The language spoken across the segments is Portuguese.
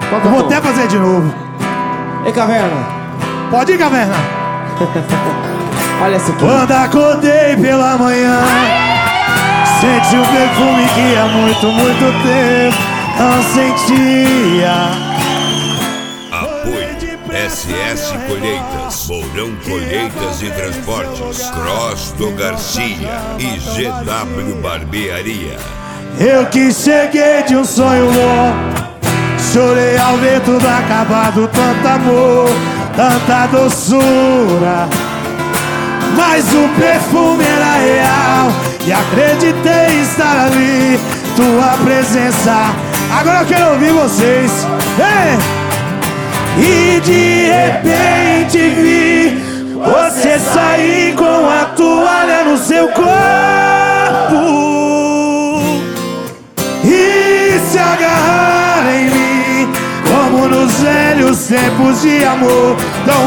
Eu vou até fazer de novo. Ei, Caverna. Pode ir, Caverna. Olha essa aqui. Quando acordei pela manhã, senti um perfume que há muito, muito tempo não sentia. SS Colheitas, Mourão Colheitas e Transportes, Cross do Garcia e GW Barbearia. Eu que cheguei de um sonho bom, chorei ao ver tudo acabado, tanto amor, tanta doçura. Mas o perfume era real e acreditei estar ali, tua presença. Agora eu quero ouvir vocês. Ei! E de repente vi você sair com a toalha no seu corpo e se agarrar em mim, como nos velhos tempos de amor tão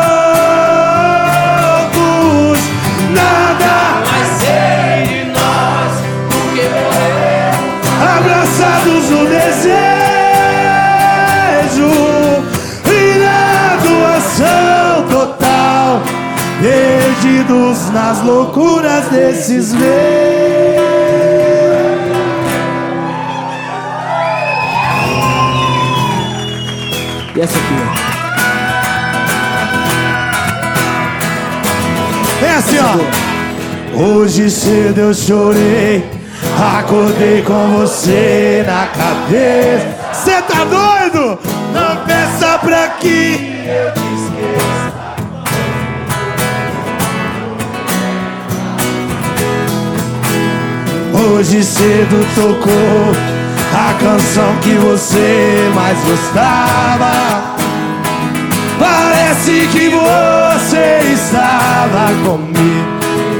loucos. Nada mais sei de nós do que morrer, abraçados no desejo, total, perdidos nas loucuras desses meses. E essa aqui, ó. É assim, ó. Hoje cedo eu chorei, acordei com você na cabeça. Cê tá doido? Não peça pra que eu te esqueça. Hoje cedo tocou a canção que você mais gostava. Parece que você estava comigo.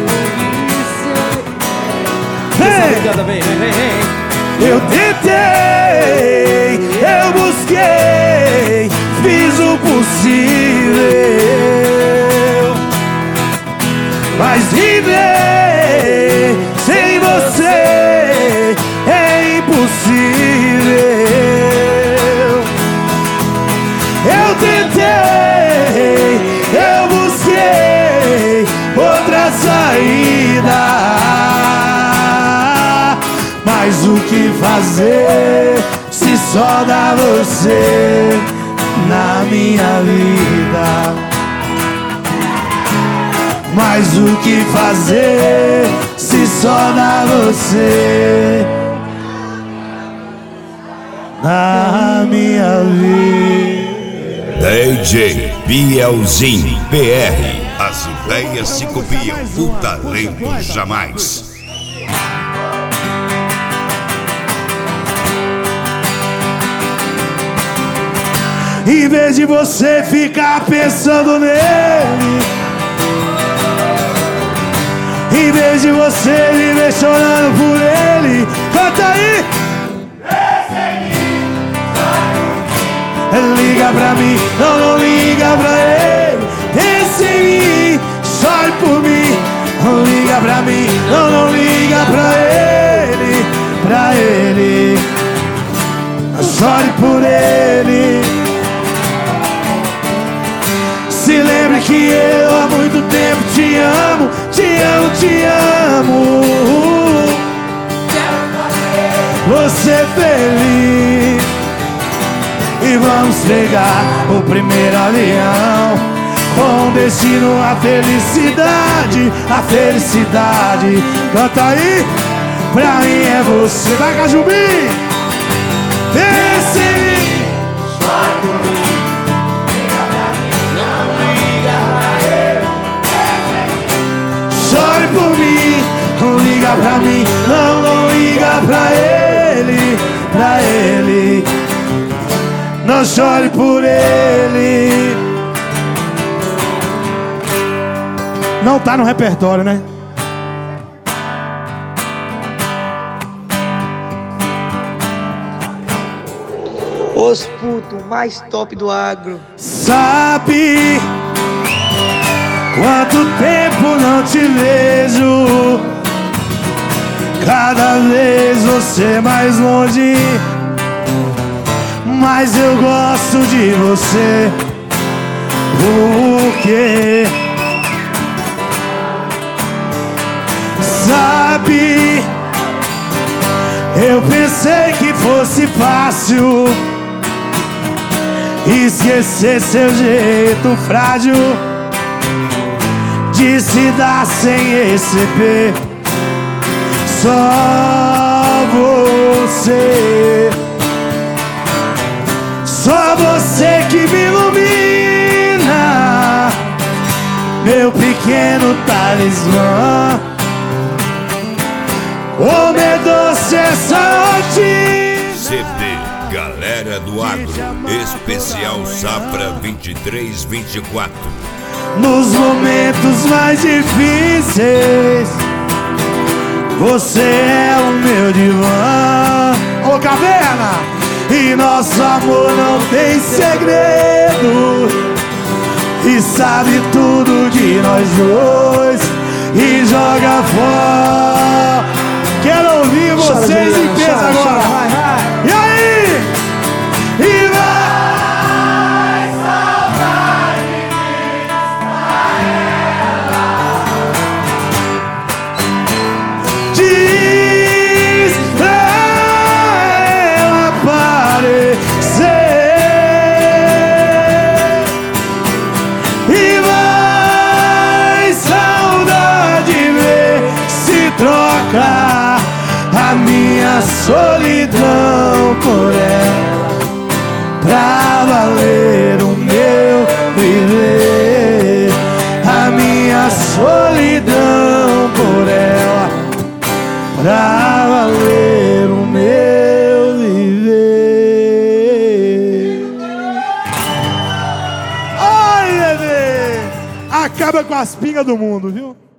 Eu tentei, eu busquei, fiz o possível, mas viver sem você é impossível. Eu tentei, eu busquei outra saída, mas o que fazer se só dá você na minha vida? Mas o que fazer se só dá você na minha vida? DJ Bielzinho PR. As ideias se copiam, o talento jamais. Em vez de você ficar pensando nele, em vez de você viver chorando por ele, canta aí! Liga pra mim, não liga pra ele. Pense em mim, chore por mim. Não liga pra mim, não liga pra ele. Pra ele, chore por ele. Se lembre que eu há muito tempo te amo, te amo, te amo. Você feliz. E vamos pegar o primeiro avião com destino à felicidade, a felicidade. Canta aí, pra mim é você. Vai, Cajubim! Pense em mim, chore por mim, liga pra mim, não liga pra ele. chore por mim, não liga pra mim, não liga pra ele, pra ele. Não chore por ele. Não tá no repertório, né? Os putos mais top do agro. Sabe quanto tempo não te vejo? Cada vez você mais longe. mas eu gosto de você. Porque sabe, eu pensei que fosse fácil esquecer seu jeito frágil de se dar sem receber. Só você, só você que me ilumina, meu pequeno talismã. Oh, meu doce essa noite. CD Galera do Agro, especial Safra 23-24. Nos momentos mais difíceis, você é o meu divã. Ô, Caverna! E nosso amor não tem segredo, e sabe tudo de nós dois e joga fora. Quero ouvir vocês em peso agora. Vai, vai. E aí? E vai! Diz pra ela aparecer. E vai, saudade, ver se troca a minha solidão por ela, pra valer o meu viver. A minha solidão por ela, pra valer o meu viver. Ai, bebê! Acaba com as pingas do mundo, viu?